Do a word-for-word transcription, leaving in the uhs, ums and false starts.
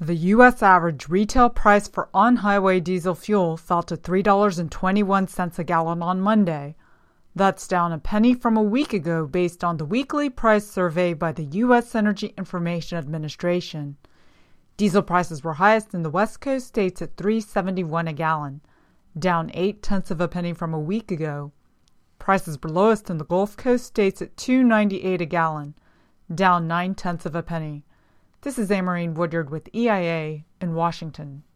The U S average retail price for on-highway diesel fuel fell to three dollars and twenty-one cents a gallon on Monday. That's down a penny from a week ago based on the weekly price survey by the U S Energy Information Administration. Diesel prices were highest in the West Coast states at three dollars and seventy-one cents a gallon, down eight tenths of a penny from a week ago. Prices were lowest in the Gulf Coast states at two dollars and ninety-eight cents a gallon, down nine tenths of a penny. This is Amarine Woodyard with E I A in Washington.